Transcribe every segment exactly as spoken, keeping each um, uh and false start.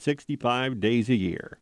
sixty-five days a year.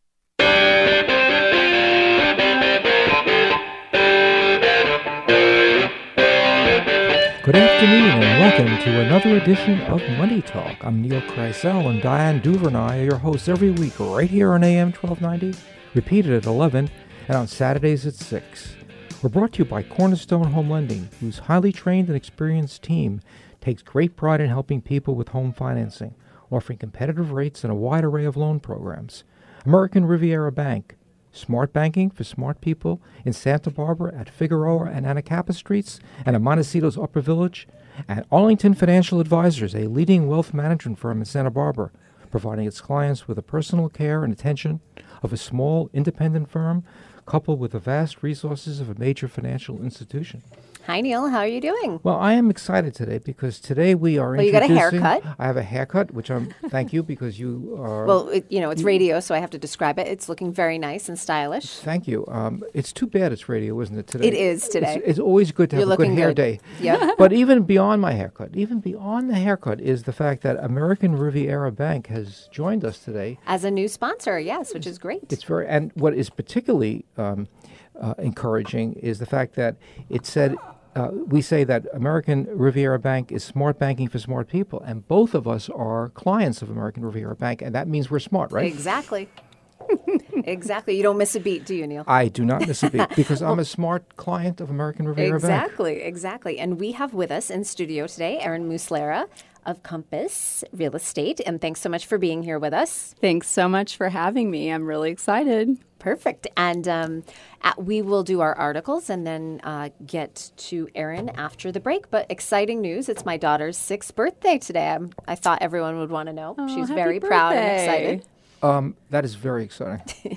Good afternoon and welcome to another edition of Money Talk. I'm Neil Kreisel and Diane Duvernay are your hosts every week right here on A M twelve ninety, repeated at eleven, and on Saturdays at six. We're brought to you by Cornerstone Home Lending, whose highly trained and experienced team takes great pride in helping people with home financing, offering competitive rates and a wide array of loan programs. American Riviera Bank, smart banking for smart people in Santa Barbara at Figueroa and Anacapa Streets and at Montecito's Upper Village, and Arlington Financial Advisors, a leading wealth management firm in Santa Barbara, providing its clients with the personal care and attention of a small independent firm coupled with the vast resources of a major financial institution. Hi, Neil. How are you doing? Well, I am excited today because today we are well, introducing... Well, you got a haircut. I have a haircut, which I'm... Thank you, because you are... Well, it, you know, it's radio, so I have to describe it. It's looking very nice and stylish. Thank you. Um, it's too bad it's radio, isn't it, today? It is today. It's, it's always good to You're have a good hair good. day. Yeah. But even beyond my haircut, even beyond the haircut is the fact that American Riviera Bank has joined us today. As a new sponsor, yes, which is great. It's very... And what is particularly um, uh, encouraging is the fact that it said... Uh, we say that American Riviera Bank is smart banking for smart people, and both of us are clients of American Riviera Bank, and that means we're smart, right? Exactly. Exactly. You don't miss a beat, do you, Neil? I do not miss a beat because I'm a smart client of American Riviera exactly, Bank. Exactly, exactly. And we have with us in studio today Erin Muslera of Compass Real Estate, and thanks so much for being here with us. Thanks so much for having me. I'm really excited. Perfect. And um, at, we will do our articles and then uh, get to Erin after the break. But exciting news. It's my daughter's sixth birthday today. I'm, I thought everyone would want to know. Oh, She's happy very birthday. proud and excited. Um, that is very exciting.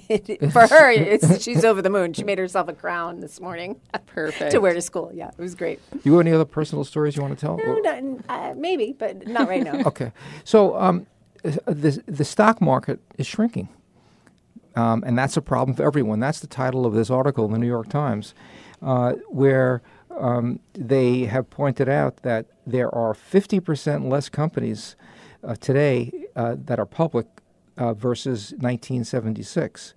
For her, it's, she's over the moon. She made herself a crown this morning. Perfect. To wear to school. Yeah, it was great. You have any other personal stories you want to tell? No, not, uh, maybe, but not right now. Okay. So um, the, the stock market is shrinking. Um, and that's a problem for everyone. That's the title of this article in the New York Times, uh, where um, they have pointed out that there are fifty percent less companies uh, today uh, that are public uh, versus nineteen seventy-six.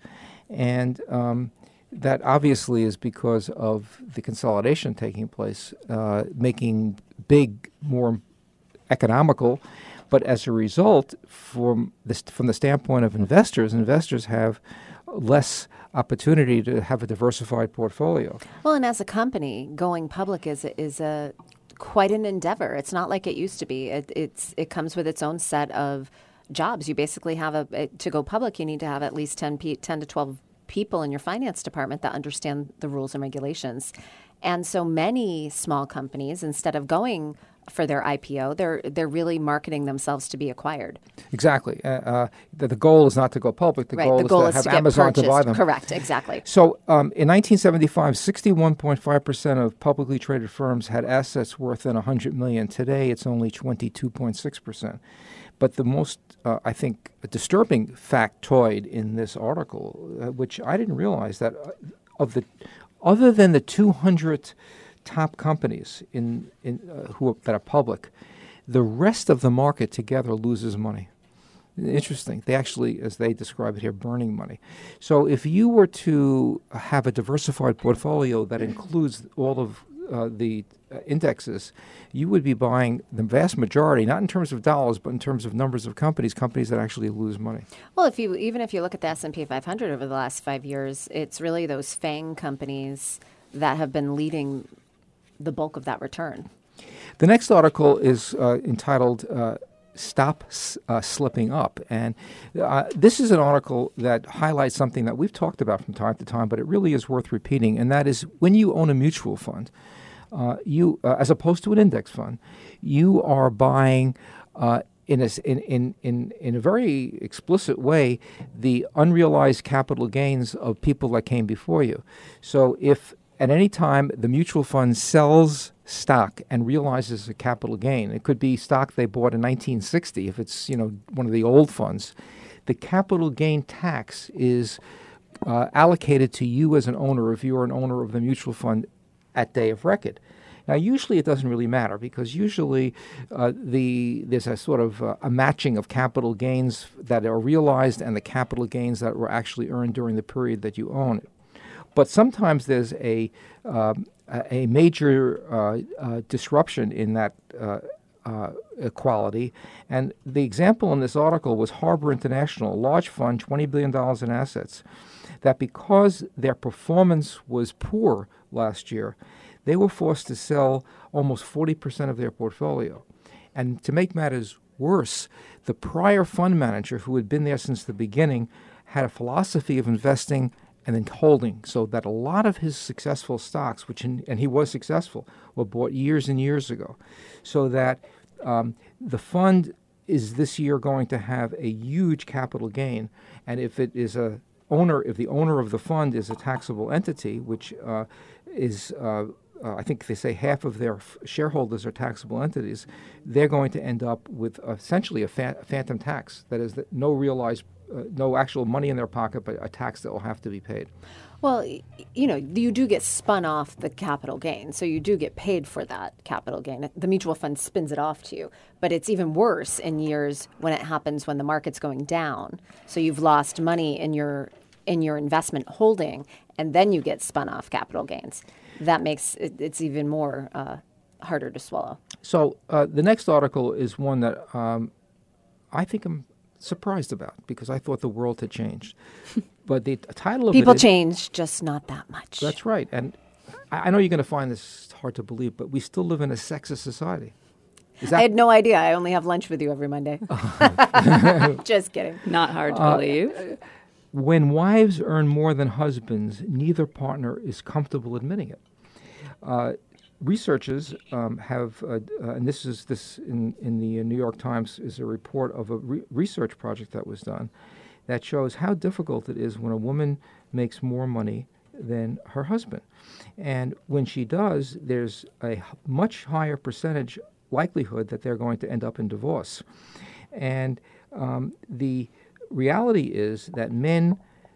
And um, that obviously is because of the consolidation taking place, uh, making big more economical. But as a result, from the, from the standpoint of investors, investors have less opportunity to have a diversified portfolio. Well, and as a company, going public is a, is a quite an endeavor. It's not like it used to be. It, it's it comes with its own set of jobs. You basically have a, a to go public, you need to have at least ten, P, ten to twelve people in your finance department that understand the rules and regulations. And so many small companies, instead of going for their I P O, they're they're really marketing themselves to be acquired. Exactly. Uh, uh, the, the goal is not to go public. The right. goal, the is goal to is have to get Amazon purchased. to buy them. Correct. Exactly. So um, in nineteen seventy-five, sixty-one point five percent of publicly traded firms had assets worth than one hundred million dollars. Today, it's only twenty-two point six percent. But the most, uh, I think, disturbing factoid in this article, uh, which I didn't realize, that uh, of the, other than the two hundred top companies in, in uh, who are, that are public, the rest of the market together loses money. Interesting. They actually, as they describe it here, burning money. So if you were to have a diversified portfolio that includes all of uh, the uh, indexes, you would be buying the vast majority, not in terms of dollars, but in terms of numbers of companies, companies that actually lose money. Well, if you even if you look at the S and P five hundred over the last five years, it's really those FANG companies that have been leading the bulk of that return. The next article is uh, entitled uh, Stop uh, Slipping Up. And uh, this is an article that highlights something that we've talked about from time to time, but it really is worth repeating, and that is when you own a mutual fund, uh, you, uh, as opposed to an index fund, you are buying uh, in, a, in, in, in, in a very explicit way the unrealized capital gains of people that came before you. So if at any time the mutual fund sells stock and realizes a capital gain, it could be stock they bought in nineteen sixty if it's, you know, one of the old funds, the capital gain tax is uh, allocated to you as an owner if you're an owner of the mutual fund at day of record. Now, usually it doesn't really matter because usually uh, the there's a sort of uh, a matching of capital gains that are realized and the capital gains that were actually earned during the period that you own it. But sometimes there's a um, a major uh, uh, disruption in that uh, uh, equality. And the example in this article was Harbor International, a large fund, twenty billion dollars in assets, that because their performance was poor last year, they were forced to sell almost forty percent of their portfolio. And to make matters worse, the prior fund manager, who had been there since the beginning, had a philosophy of investing and then holding, so that a lot of his successful stocks, which in, and he was successful, were bought years and years ago, so that um, the fund is this year going to have a huge capital gain. And if it is a owner, if the owner of the fund is a taxable entity, which uh, is uh, Uh, I think they say half of their f- shareholders are taxable entities, they're going to end up with essentially a fa- phantom tax. That is, that no realized, uh, no actual money in their pocket, but a tax that will have to be paid. Well, y- you know, you do get spun off the capital gain, so you do get paid for that capital gain. The mutual fund spins it off to you, but it's even worse in years when it happens when the market's going down. So you've lost money in your in your investment holding, and then you get spun off capital gains. That makes it, it's even more uh, harder to swallow. So uh, the next article is one that um, I think I'm surprised about because I thought the world had changed. But the t- title of People it is, change, just not that much. That's right. And I, I know you're going to find this hard to believe, but we still live in a sexist society. Is that I had no idea. I only have lunch with you every Monday. Just kidding. Not hard to Uh, believe. When wives earn more than husbands, neither partner is comfortable admitting it. Uh, researchers um, have, uh, uh, and this is this in, in the New York Times is a report of a re- research project that was done that shows how difficult it is when a woman makes more money than her husband. And when she does, there's a h- much higher percentage likelihood that they're going to end up in divorce. And um, the reality is that men,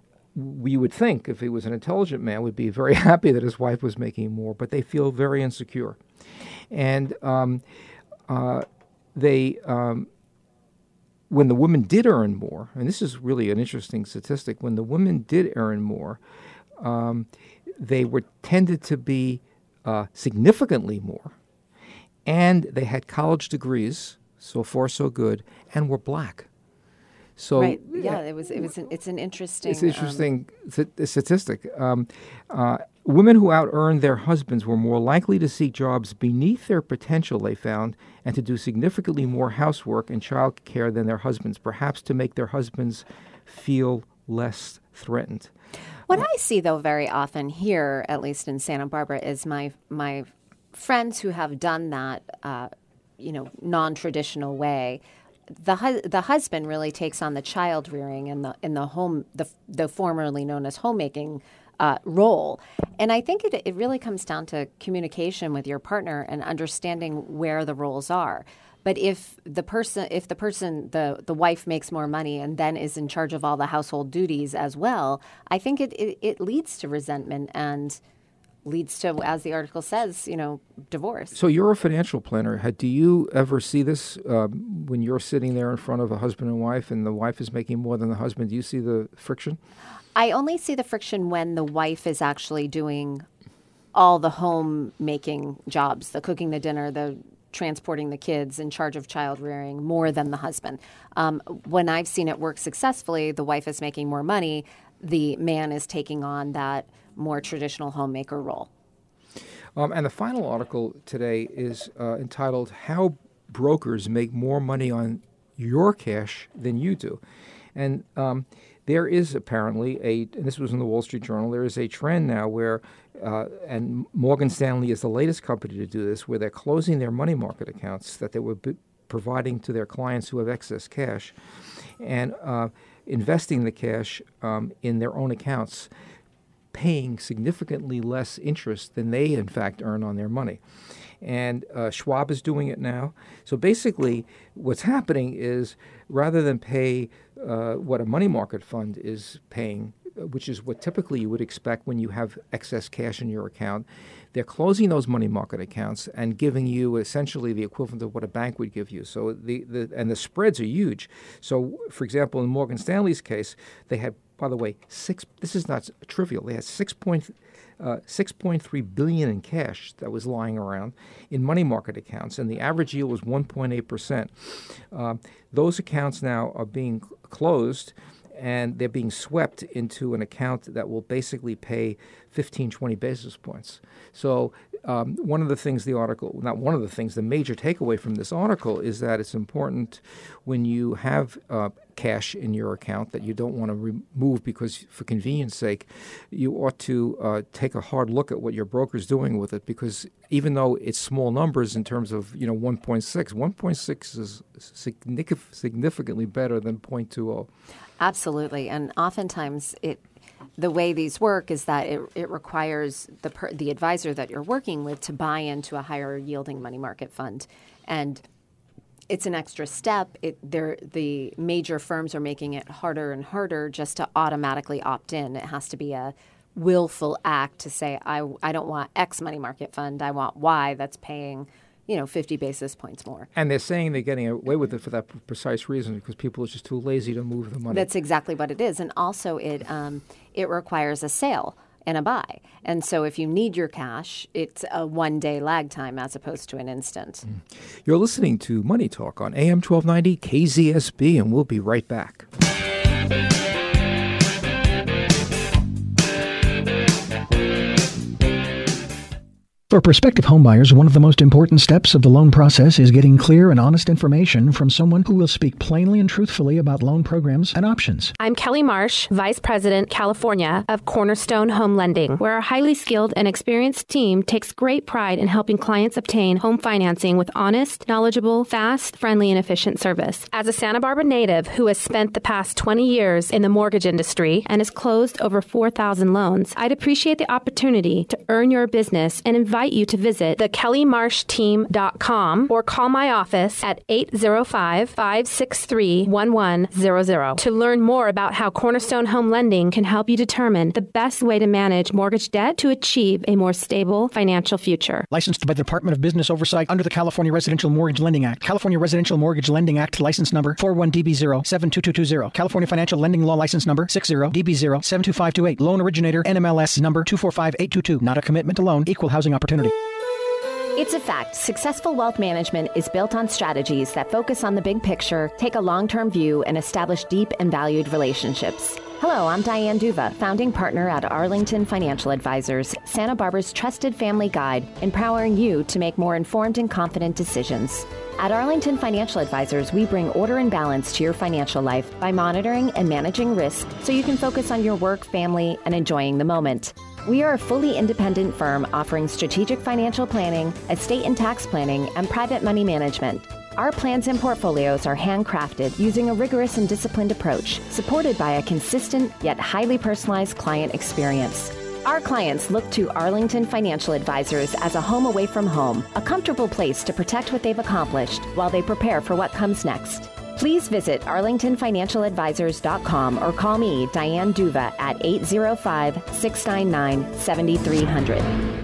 we would think, if he was an intelligent man, would be very happy that his wife was making more, but they feel very insecure. And um, uh, they, um, when the woman did earn more, and this is really an interesting statistic, when the women did earn more, um, they were tended to be uh, significantly more, and they had college degrees, so far so good, and were black. So right. Yeah, it was. It was. An, it's an interesting. It's an interesting um, th- statistic. Um, uh, women who out-earned their husbands were more likely to seek jobs beneath their potential, they found, and to do significantly more housework and child care than their husbands, perhaps to make their husbands feel less threatened. What uh, I see, though, very often here, at least in Santa Barbara, is my my friends who have done that, uh, you know, non-traditional way. The hu- the husband really takes on the child rearing and the in the home the the formerly known as homemaking uh, role, and I think it it really comes down to communication with your partner and understanding where the roles are. But if the person if the person the the wife makes more money and then is in charge of all the household duties as well, I think it it, it leads to resentment and leads to, as the article says, you know, divorce. So you're a financial planner. Had, do you ever see this um, when you're sitting there in front of a husband and wife and the wife is making more than the husband? Do you see the friction? I only see the friction when the wife is actually doing all the home-making jobs, the cooking the dinner, the transporting the kids, in charge of child rearing, more than the husband. Um, when I've seen it work successfully, the wife is making more money, the man is taking on that more traditional homemaker role. Um, and the final article today is uh, entitled, How Brokers Make More Money on Your Cash Than You Do. And um, there is apparently a, and this was in the Wall Street Journal, there is a trend now where, uh, and Morgan Stanley is the latest company to do this, where they're closing their money market accounts that they were b- providing to their clients who have excess cash and uh, investing the cash um, in their own accounts, paying significantly less interest than they, in fact, earn on their money. And uh, Schwab is doing it now. So basically, what's happening is rather than pay uh, what a money market fund is paying which is what typically you would expect when you have excess cash in your account. They're closing those money market accounts and giving you essentially the equivalent of what a bank would give you. So the, the and the spreads are huge. So, for example, in Morgan Stanley's case, they had, by the way, six. This is not trivial. They had six point uh, six point three billion in cash that was lying around in money market accounts, and the average yield was one point eight percent. Uh, those accounts now are being closed, and they're being swept into an account that will basically pay fifteen, twenty basis points. So um, one of the things the article, not one of the things, the major takeaway from this article is that it's important when you have uh, cash in your account that you don't want to remove because for convenience sake, you ought to uh, take a hard look at what your broker's doing with it, because even though it's small numbers in terms of, you know, one point six, one point six is significant, significantly better than zero point two zero. Absolutely. And oftentimes it the way these work is that it, it requires the per, the advisor that you're working with to buy into a higher yielding money market fund. And it's an extra step. It, the major firms are making it harder and harder just to automatically opt in. It has to be a willful act to say, I, I don't want X money market fund. I want Y that's paying, you know, fifty basis points more. And they're saying they're getting away with it for that p- precise reason, because people are just too lazy to move the money. That's exactly what it is. And also it um, it requires a sale and a buy. And so if you need your cash, it's a one-day lag time as opposed to an instant. Mm. You're listening to Money Talk on A M twelve ninety K Z S B, and we'll be right back. For prospective homebuyers, one of the most important steps of the loan process is getting clear and honest information from someone who will speak plainly and truthfully about loan programs and options. I'm Kelly Marsh, Vice President, California of Cornerstone Home Lending, where our highly skilled and experienced team takes great pride in helping clients obtain home financing with honest, knowledgeable, fast, friendly, and efficient service. As a Santa Barbara native who has spent the past twenty years in the mortgage industry and has closed over four thousand loans, I'd appreciate the opportunity to earn your business and invite you to visit the kelly marsh team dot com or call my office at eight zero five, five six three, one one zero zero to learn more about how Cornerstone Home Lending can help you determine the best way to manage mortgage debt to achieve a more stable financial future. Licensed by the Department of Business Oversight under the California Residential Mortgage Lending Act. California Residential Mortgage Lending Act license number four one D B zero seven two two two zero. California Financial Lending Law license number six zero D B zero seven two five two eight. Loan originator N M L S number two four five eight two two. Not a commitment to loan. Equal housing opportunity. It's a fact. Successful wealth management is built on strategies that focus on the big picture, take a long-term view, and establish deep and valued relationships. Hello, I'm Diane Duva, founding partner at Arlington Financial Advisors, Santa Barbara's trusted family guide, empowering you to make more informed and confident decisions. At Arlington Financial Advisors, we bring order and balance to your financial life by monitoring and managing risk so you can focus on your work, family, and enjoying the moment. We are a fully independent firm offering strategic financial planning, estate and tax planning, and private money management. Our plans and portfolios are handcrafted using a rigorous and disciplined approach, supported by a consistent yet highly personalized client experience. Our clients look to Arlington Financial Advisors as a home away from home, a comfortable place to protect what they've accomplished while they prepare for what comes next. Please visit arlington financial advisors dot com or call me, Diane Duva, at eight zero five, six nine nine, seven three zero zero.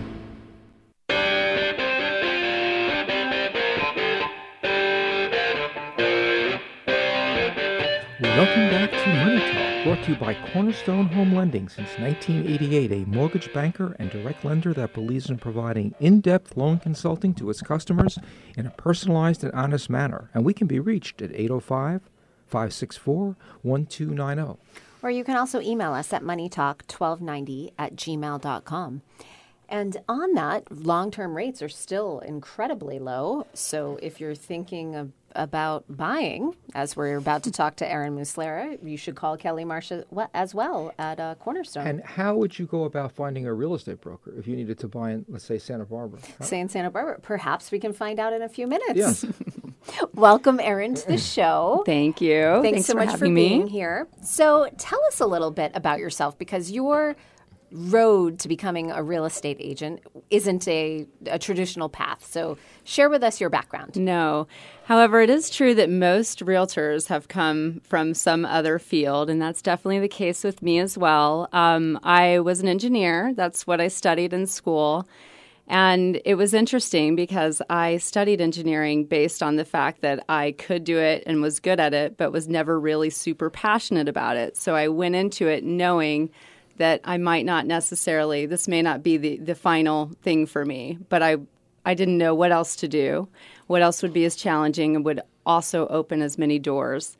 Welcome back to Money Talk, brought to you by Cornerstone Home Lending. Since nineteen eighty-eight, a mortgage banker and direct lender that believes in providing in-depth loan consulting to its customers in a personalized and honest manner. And we can be reached at eight oh five, five six four, one two nine zero. Or you can also email us at money talk twelve ninety at gmail dot com. And on that, long-term rates are still incredibly low. So if you're thinking of, about buying, as we're about to talk to Aaron Muslera, you should call Kelly Marsh as well at uh, Cornerstone. And how would you go about finding a real estate broker if you needed to buy in, let's say, Santa Barbara? How? Say in Santa Barbara. Perhaps we can find out in a few minutes. Yes. Welcome, Aaron, to the show. Thank you. Thanks, Thanks so for much having for me. being here. So tell us a little bit about yourself, because you're road to becoming a real estate agent isn't a, a traditional path. So share with us your background. No. However, it is true that most realtors have come from some other field, and that's definitely the case with me as well. Um, I was an engineer. That's what I studied in school. And it was interesting because I studied engineering based on the fact that I could do it and was good at it, but was never really super passionate about it. So I went into it knowing that I might not necessarily, this may not be the, the final thing for me, but I, I didn't know what else to do, what else would be as challenging and would also open as many doors.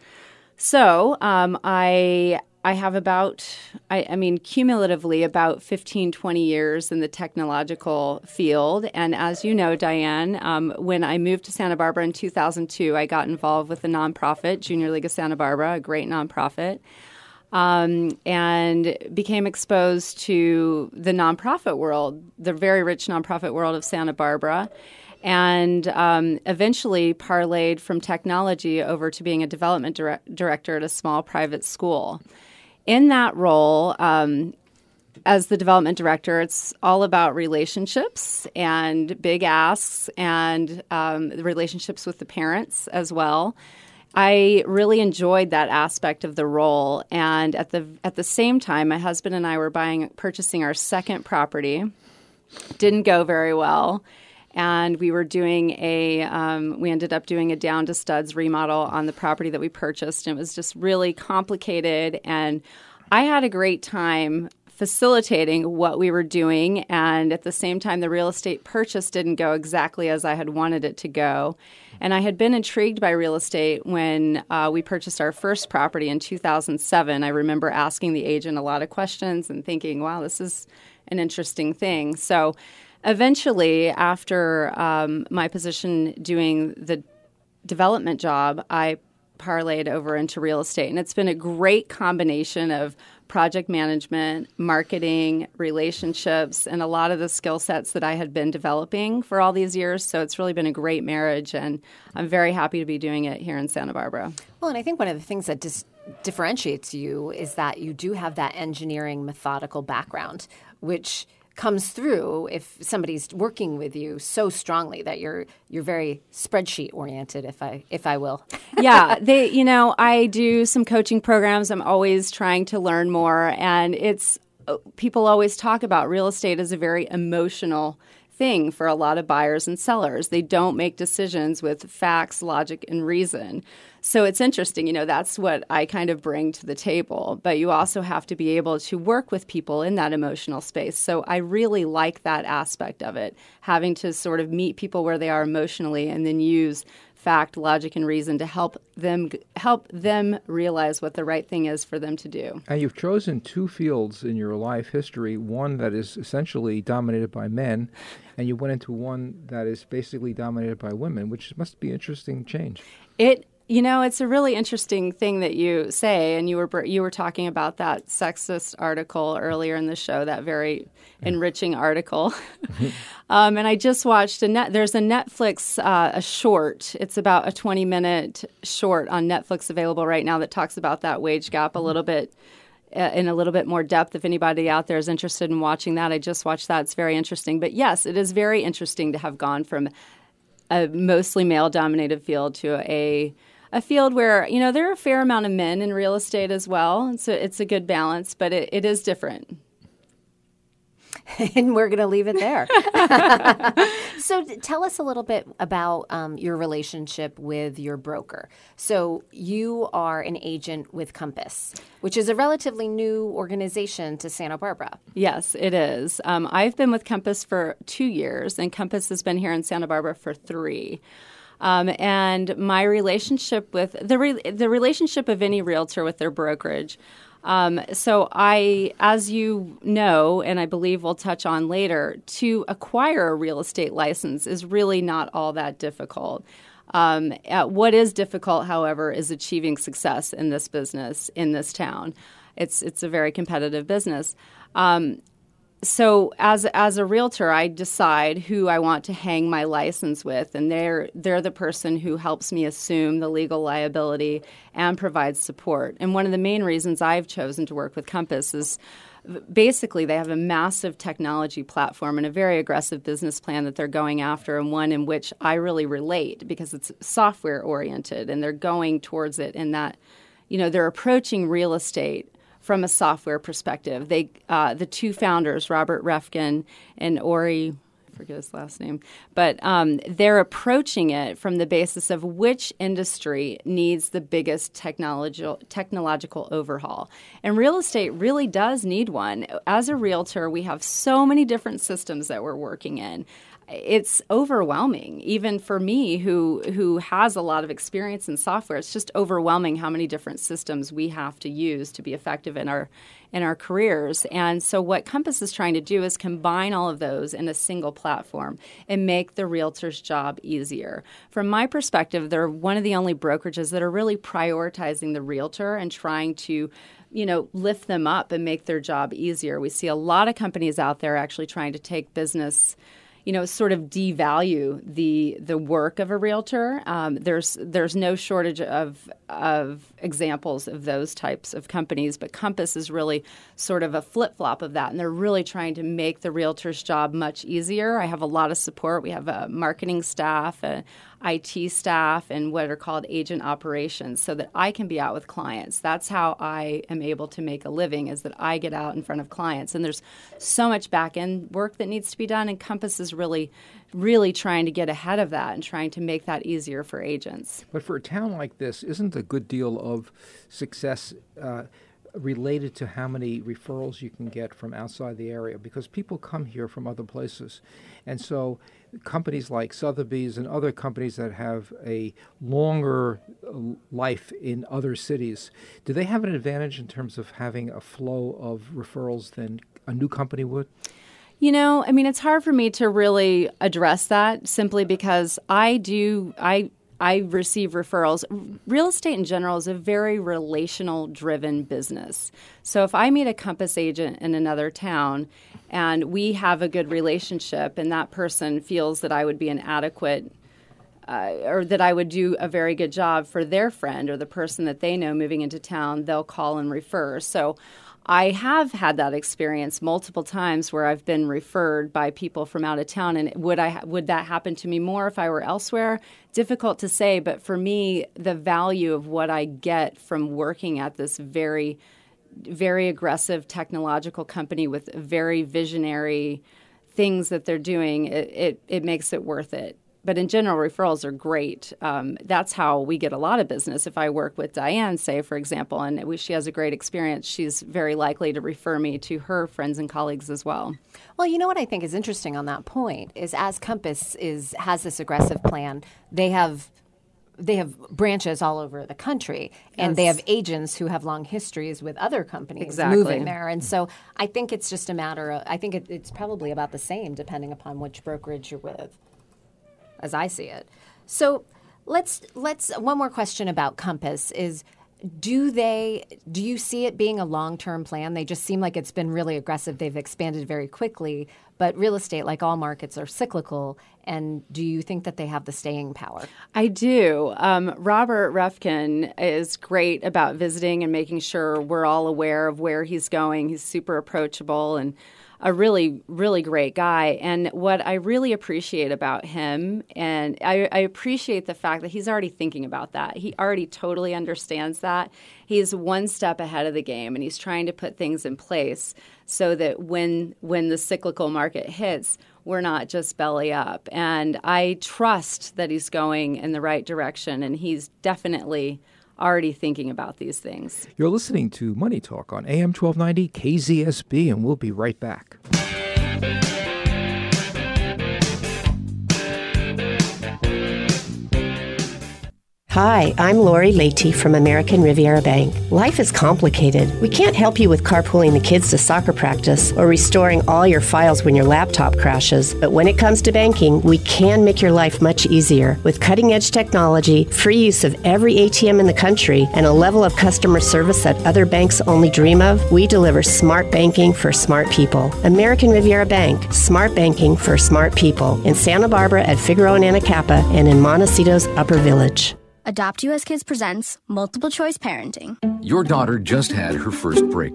So um, I I have about, I, I mean, cumulatively about fifteen, twenty years in the technological field. And as you know, Diane, um, when I moved to Santa Barbara in two thousand two, I got involved with the nonprofit, Junior League of Santa Barbara, a great nonprofit, um, and became exposed to the nonprofit world, the very rich nonprofit world of Santa Barbara. And um, eventually parlayed from technology over to being a development dire- director at a small private school. In that role, um, as the development director, it's all about relationships and big asks and um, the relationships with the parents as well. I really enjoyed that aspect of the role. And at the at the same time, my husband and I were buying, purchasing our second property. Didn't go very well. And we were doing a, um, we ended up doing a down to studs remodel on the property that we purchased. And it was just really complicated. And I had a great time facilitating what we were doing. And at the same time, the real estate purchase didn't go exactly as I had wanted it to go. And I had been intrigued by real estate when uh, we purchased our first property in two thousand seven. I remember asking the agent a lot of questions and thinking, wow, this is an interesting thing. So eventually, after um, my position doing the development job, I parlayed over into real estate. And it's been a great combination of project management, marketing, relationships, and a lot of the skill sets that I had been developing for all these years. So it's really been a great marriage, and I'm very happy to be doing it here in Santa Barbara. Well, and I think one of the things that dis- differentiates you is that you do have that engineering methodical background, which comes through if somebody's working with you so strongly that you're you're very spreadsheet oriented, if I if I will. Yeah, they you know, I do some coaching programs. I'm always trying to learn more, and it's people always talk about real estate as a very emotional thing for a lot of buyers and sellers. They don't make decisions with facts, logic, and reason. So it's interesting, you know, that's what I kind of bring to the table. But you also have to be able to work with people in that emotional space. So I really like that aspect of it, having to sort of meet people where they are emotionally and then use fact, logic, and reason to help them help them realize what the right thing is for them to do. And you've chosen two fields in your life history, one that is essentially dominated by men, and you went into one that is basically dominated by women, which must be an interesting change. It You know, it's a really interesting thing that you say, and you were you were talking about that sexist article earlier in the show, that very enriching article. um, and I just watched a net. There's a Netflix uh, a short. It's about a twenty minute short on Netflix available right now that talks about that wage gap a little bit. Uh, in a little bit more depth. If anybody out there is interested in watching that, I just watched that. It's very interesting. But yes, it is very interesting to have gone from a mostly male-dominated field to a a field where, you know, there are a fair amount of men in real estate as well. So it's a good balance, but it, it is different. And we're going to leave it there. So tell us a little bit about um, your relationship with your broker. So you are an agent with Compass, which is a relatively new organization to Santa Barbara. Yes, it is. Um, I've been with Compass for two years, and Compass has been here in Santa Barbara for three. Um, and my relationship with the re- the relationship of any realtor with their brokerage. Um, so I, as you know, and I believe we'll touch on later, to acquire a real estate license is really not all that difficult. Um, what is difficult, however, is achieving success in this business in this town. It's it's a very competitive business. Um, So as as a realtor, I decide who I want to hang my license with, and they're they're the person who helps me assume the legal liability and provides support. And one of the main reasons I've chosen to work with Compass is basically they have a massive technology platform and a very aggressive business plan that they're going after, and one in which I really relate because it's software oriented and they're going towards it in that, you know, they're approaching real estate from a software perspective. They, uh, the two founders, Robert Refkin and Ori, forget his last name, but um, they're approaching it from the basis of which industry needs the biggest technological technological overhaul. And real estate really does need one. As a realtor, we have so many different systems that we're working in. It's overwhelming, even for me, who who has a lot of experience in software. It's just overwhelming how many different systems we have to use to be effective in our in our careers. And so what Compass is trying to do is combine all of those in a single platform and make the realtor's job easier. From my perspective, they're one of the only brokerages that are really prioritizing the realtor and trying to, you know, lift them up and make their job easier. We see a lot of companies out there actually trying to take business, you know, sort of devalue the the work of a realtor. Um, there's there's no shortage of of examples of those types of companies, but Compass is really sort of a flip-flop of that, and they're really trying to make the realtor's job much easier. I have a lot of support. We have a marketing staff, a I T staff, and what are called agent operations, so that I can be out with clients. That's how I am able to make a living, is that I get out in front of clients. And there's so much back-end work that needs to be done, and Compass is really, really trying to get ahead of that and trying to make that easier for agents. But for a town like this, isn't a good deal of success uh, related to how many referrals you can get from outside the area? Because people come here from other places. And so companies like Sotheby's and other companies that have a longer life in other cities, do they have an advantage in terms of having a flow of referrals than a new company would? You know, I mean, it's hard for me to really address that simply because I do, I I receive referrals. Real estate in general is a very relational-driven business. So if I meet a Compass agent in another town and we have a good relationship and that person feels that I would be an adequate uh, or that I would do a very good job for their friend or the person that they know moving into town, they'll call and refer. So I have had that experience multiple times where I've been referred by people from out of town. And would I would that happen to me more if I were elsewhere? Difficult to say. But for me, the value of what I get from working at this very, very aggressive technological company with very visionary things that they're doing, it, it, it makes it worth it. But in general, referrals are great. Um, that's how we get a lot of business. If I work with Diane, say, for example, and we, she has a great experience, she's very likely to refer me to her friends and colleagues as well. Well, you know what I think is interesting on that point is as Compass is has this aggressive plan, they have they have branches all over the country, and yes. they have agents who have long histories with other companies exactly. moving there. And so I think it's just a matter of, I think it, it's probably about the same depending upon which brokerage you're with, as I see it. So let's let's one more question about Compass is do they do you see it being a long-term plan? They just seem like it's been really aggressive. They've expanded very quickly, but real estate, like all markets, are cyclical. And do you think that they have the staying power? I do. Um, Robert Refkin is great about visiting and making sure we're all aware of where he's going. He's super approachable and a really, really great guy. And what I really appreciate about him, and I, I appreciate the fact that he's already thinking about that. He already totally understands that. He's one step ahead of the game, and he's trying to put things in place so that when when the cyclical market hits, we're not just belly up. And I trust that he's going in the right direction, and he's definitely already thinking about these things. You're listening to Money Talk on A M twelve ninety K Z S B, and we'll be right back. Hi, I'm Lori Leahy from American Riviera Bank. Life is complicated. We can't help you with carpooling the kids to soccer practice or restoring all your files when your laptop crashes. But when it comes to banking, we can make your life much easier. With cutting-edge technology, free use of every A T M in the country, and a level of customer service that other banks only dream of, we deliver smart banking for smart people. American Riviera Bank. Smart banking for smart people. In Santa Barbara at Figueroa and Anacapa, and in Montecito's Upper Village. Adopt U S Kids presents Multiple Choice Parenting. Your daughter just had her first breakup.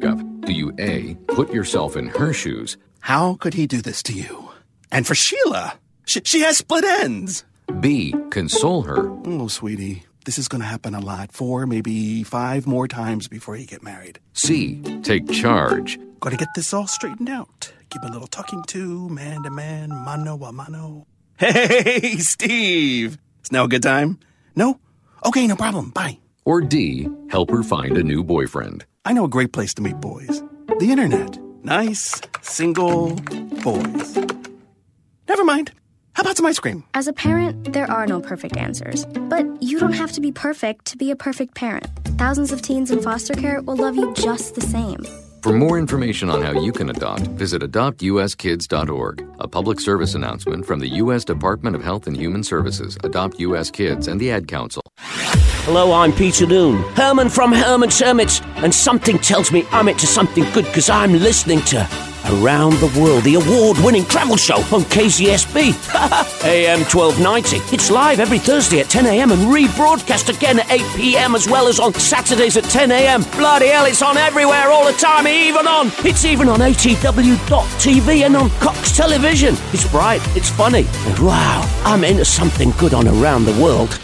Do you A, put yourself in her shoes? How could he do this to you? And for Sheila, she, she has split ends. B, console her. Oh, sweetie, this is going to happen a lot. Four, maybe five more times before you get married. C, take charge. Got to get this all straightened out. Give a little talking to, man to man, mano a mano. Hey, Steve! Is now a good time? No? Okay, no problem. Bye. Or D, help her find a new boyfriend. I know a great place to meet boys. The internet. Nice, single boys. Never mind. How about some ice cream? As a parent, there are no perfect answers. But you don't have to be perfect to be a perfect parent. Thousands of teens in foster care will love you just the same. For more information on how you can adopt, visit adopt u s kids dot org. A public service announcement from the U S Department of Health and Human Services, Adopt U S Kids, and the Ad Council. Hello, I'm Peter Noon, Herman from Herman's Hermits, and something tells me I'm into something good because I'm listening to Around the World, the award-winning travel show on K Z S B. A M twelve ninety. It's live every Thursday at ten a.m. and rebroadcast again at eight p.m. as well as on Saturdays at ten a.m. Bloody hell, it's on everywhere all the time, even on. It's even on A T W dot T V and on Cox Television. It's bright, it's funny, and wow, I'm into something good on Around the World.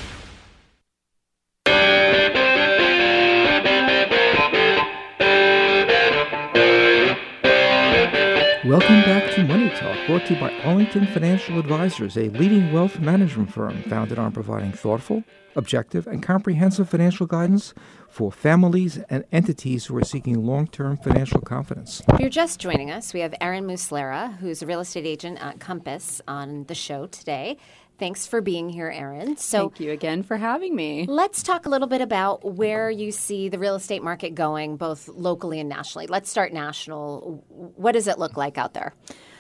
Welcome back to Money Talk, brought to you by Arlington Financial Advisors, a leading wealth management firm founded on providing thoughtful, objective, and comprehensive financial guidance for families and entities who are seeking long-term financial confidence. If you're just joining us, we have Erin Muslera, who's a real estate agent at Compass, on the show today. Thanks for being here, Erin. So, Thank you again for having me. Let's talk a little bit about where you see the real estate market going, both locally and nationally. Let's start national. What does it look like out there?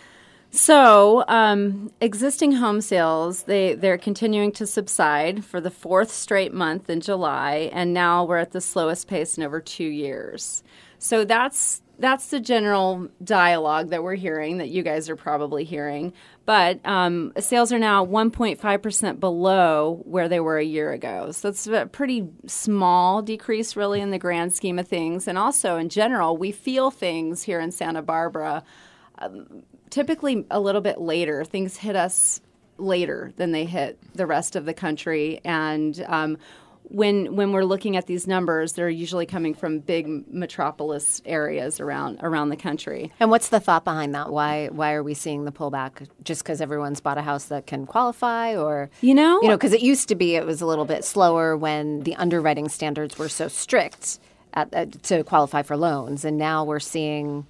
So, um, existing home sales, they, they're continuing to subside for the fourth straight month in July, and now we're at the slowest pace in over two years. So that's that's the general dialogue that we're hearing, that you guys are probably hearing. But um, sales are now one point five percent below where they were a year ago. So it's a pretty small decrease, really, in the grand scheme of things. And also, in general, we feel things here in Santa Barbara um, typically a little bit later. Things hit us later than they hit the rest of the country. And um, when when we're looking at these numbers, they're usually coming from big metropolis areas around around the country. And what's the thought behind that? Why why are we seeing the pullback? Just because everyone's bought a house that can qualify, or you know, you know, because it used to be it was a little bit slower when the underwriting standards were so strict at, uh, to qualify for loans, and now we're seeing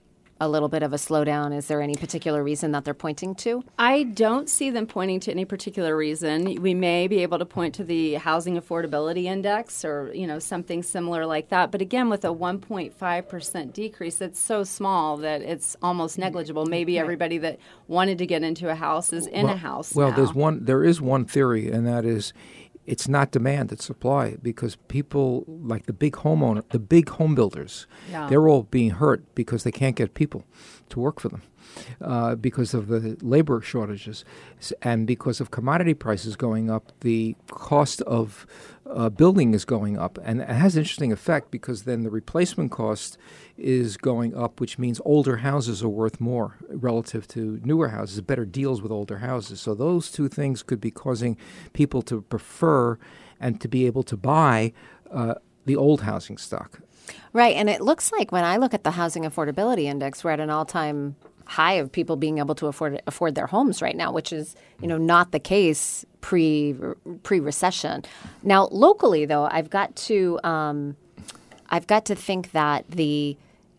a little bit of a slowdown. Is there any particular reason that they're pointing to? I don't see them pointing to any particular reason. We may be able to point to the Housing Affordability Index or, you know, something similar like that. But again, with a one point five percent decrease, it's so small that it's almost negligible. Maybe everybody that wanted to get into a house is in well, a house Well, now. there's one. There is one theory, and that is it's not demand, it's supply, because people like the big homeowner, the big home builders, yeah. they're all being hurt because they can't get people to work for them uh, because of the labor shortages. And because of commodity prices going up, the cost of uh, building is going up. And it has an interesting effect because then the replacement cost is going up, which means older houses are worth more relative to newer houses, better deals with older houses. So those two things could be causing people to prefer and to be able to buy uh, the old housing stock. Right. And it looks like when I look at the Housing Affordability Index, we're at an all-time high of people being able to afford afford their homes right now, which is, you know, not the case pre pre-recession. Now, locally, though, I've got to um, I've got to think that the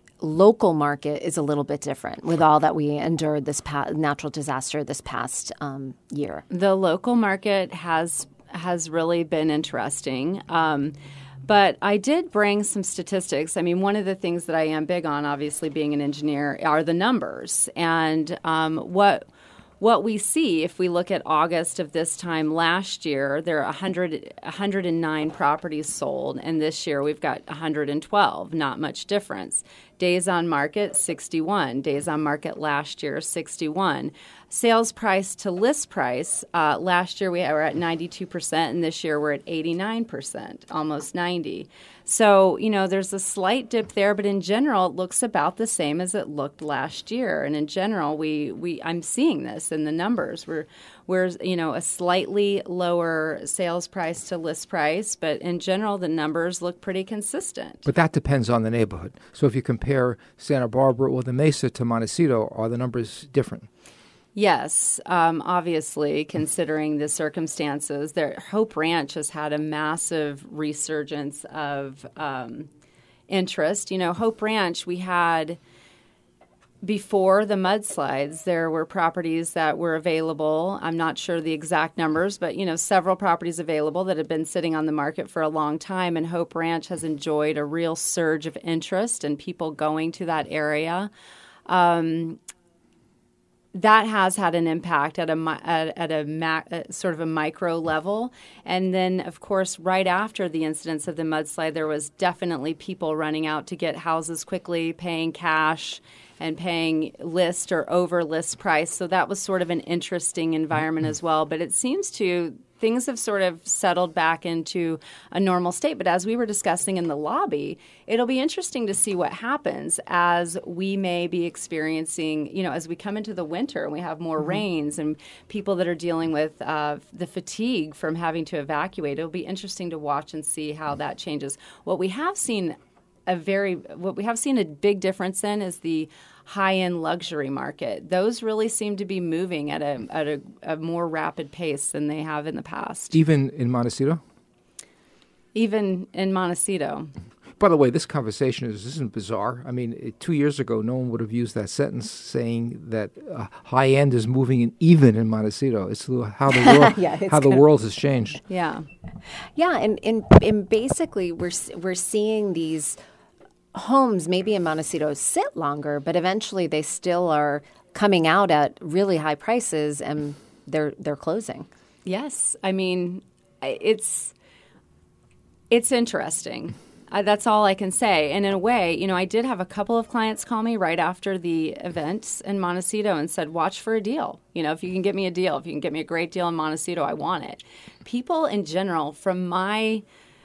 local market is a little bit different with all that we endured this pa- natural disaster this past um, year. The local market has has really been interesting. Um, But I did bring some statistics. I mean, one of the things that I am big on, obviously being an engineer, are the numbers. And um, what what we see, if we look at August of this time last year, there are one hundred, one hundred nine properties sold. And this year we've got one hundred twelve, not much difference. Days on market, sixty-one. Days on market last year, sixty-one. Sales price to list price, uh, last year we were at ninety-two percent, and this year we're at eighty-nine percent, almost ninety. So, you know, there's a slight dip there, but in general, it looks about the same as it looked last year. And in general, we, we I'm seeing this in the numbers. We're, we're, you know, a slightly lower sales price to list price, but in general, the numbers look pretty consistent. But that depends on the neighborhood. So if you compare Santa Barbara or the Mesa to Montecito, are the numbers different? Yes, um, obviously, considering the circumstances, there, Hope Ranch has had a massive resurgence of um, interest. You know, Hope Ranch, we had, before the mudslides, there were properties that were available. I'm not sure the exact numbers, but, you know, several properties available that had been sitting on the market for a long time, and Hope Ranch has enjoyed a real surge of interest and people going to that area. Um That has had an impact at a at, at a ma- at sort of a micro level. And then, of course, right after the incidents of the mudslide, there was definitely people running out to get houses quickly, paying cash and paying list or over list price. So that was sort of an interesting environment as well. But it seems to things have sort of settled back into a normal state. But as we were discussing in the lobby, it'll be interesting to see what happens as we may be experiencing, you know, as we come into the winter and we have more mm-hmm. rains and people that are dealing with uh, the fatigue from having to evacuate. It'll be interesting to watch and see how that changes. What we have seen a very, what we have seen a big difference in is the high-end luxury market. Those really seem to be moving at a at a, a more rapid pace than they have in the past. Even in Montecito? Even in Montecito. By the way, this conversation is isn't bizarre. I mean, it, two years ago, no one would have used that sentence saying that uh, high-end is moving in, even in Montecito. It's how the world yeah, how the world has changed. Yeah, yeah, and, and and basically we're we're seeing these homes maybe in Montecito sit longer, but eventually they still are coming out at really high prices and they're they're closing. Yes, I mean it's it's interesting. Uh, that's all I can say. And in a way, you know, I did have a couple of clients call me right after the events in Montecito and said, watch for a deal. You know, if you can get me a deal, if you can get me a great deal in Montecito, I want it. People in general, from my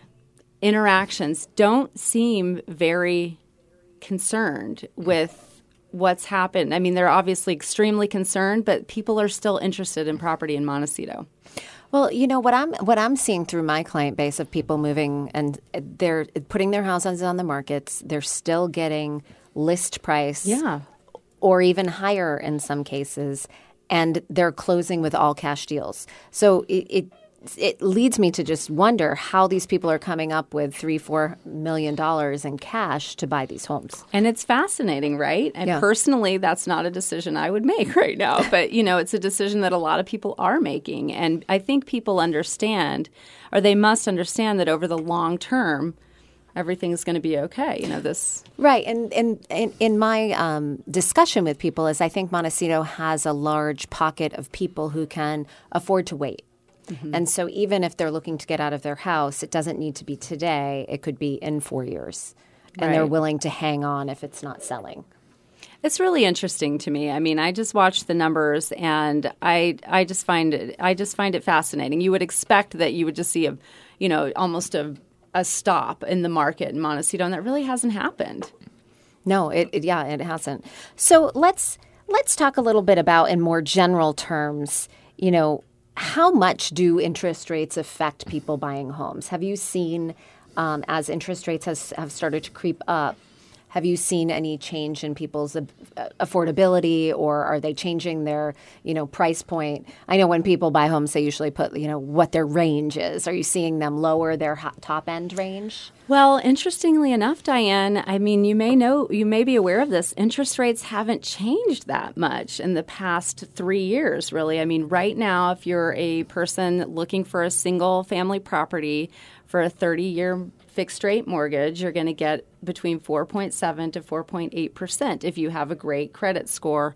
interactions, don't seem very concerned with what's happened. I mean, they're obviously extremely concerned, but people are still interested in property in Montecito. Well, you know what I'm what I'm seeing through my client base of people moving and they're putting their houses on the markets. They're still getting list price, yeah, or even higher in some cases, and they're closing with all cash deals. So it it, it leads me to just wonder how these people are coming up with three, four million dollars in cash to buy these homes. And it's fascinating, right? And yeah. personally, that's not a decision I would make right now. But, you know, it's a decision that a lot of people are making. And I think people understand, or they must understand, that over the long term, everything's going to be okay. You know, this. Right. And, and, and in my um, discussion with people is I think Montecito has a large pocket of people who can afford to wait. Mm-hmm. And so even if they're looking to get out of their house, it doesn't need to be today. It could be in four years. And right. they're willing to hang on if it's not selling. It's really interesting to me. I mean, I just watched the numbers and I I just find it I just find it fascinating. You would expect that you would just see a, you know, almost a a stop in the market in Montecito, and that really hasn't happened. No, it, it yeah, it hasn't. So let's let's talk a little bit about, in more general terms, you know, how much do interest rates affect people buying homes? Have you seen, um, as interest rates has, have started to creep up, have you seen any change in people's uh, affordability, or are they changing their, you know, price point? I know when people buy homes, they usually put, you know, what their range is. Are you seeing them lower their top end range? Well, interestingly enough, Diane, I mean, you may know, you may be aware of this. Interest rates haven't changed that much in the past three years, really. I mean, right now, if you're a person looking for a single family property for a thirty-year fixed rate mortgage, you're going to get between four point seven to four point eight percent if you have a great credit score.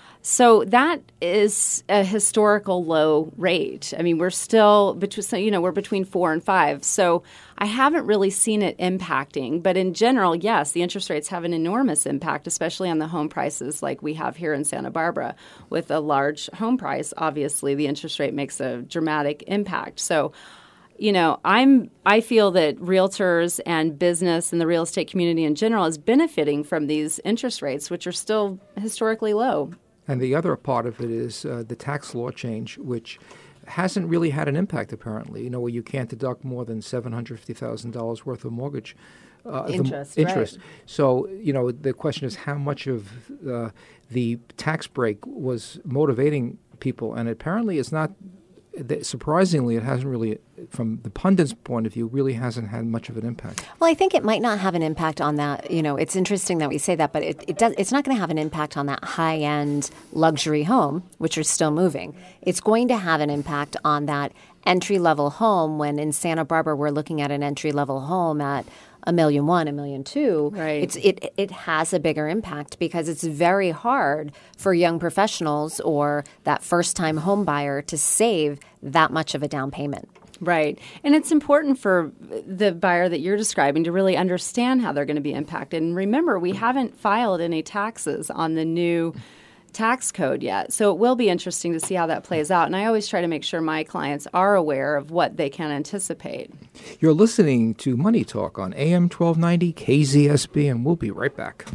So that is a historical low rate. I mean, we're still between, you know, we're between four and five. So I haven't really seen it impacting. But in general, yes, the interest rates have an enormous impact, especially on the home prices like we have here in Santa Barbara. With a large home price, obviously, the interest rate makes a dramatic impact. So you know, I'm I feel that realtors and business and the real estate community in general is benefiting from these interest rates, which are still historically low. And the other part of it is uh, the tax law change, which hasn't really had an impact, apparently, you know, where you can't deduct more than seven hundred fifty thousand dollars worth of mortgage uh, interest. The, interest. Right. So, you know, the question is how much of uh, the tax break was motivating people. And apparently it's not, surprisingly, it hasn't really, from the pundits' point of view, really hasn't had much of an impact. Well, I think it might not have an impact on that. You know, it's interesting that we say that, but it, it does. It's not going to have an impact on that high-end luxury home, which are still moving. It's going to have an impact on that entry-level home when in Santa Barbara we're looking at an entry-level home at a million one, a million two. Right. It's it it has a bigger impact because it's very hard for young professionals or that first-time home buyer to save that much of a down payment. Right. And it's important for the buyer that you're describing to really understand how they're going to be impacted. And remember, we haven't filed any taxes on the new tax code yet. So it will be interesting to see how that plays out. And I always try to make sure my clients are aware of what they can anticipate. You're listening to Money Talk on A M twelve ninety K Z S B, and we'll be right back.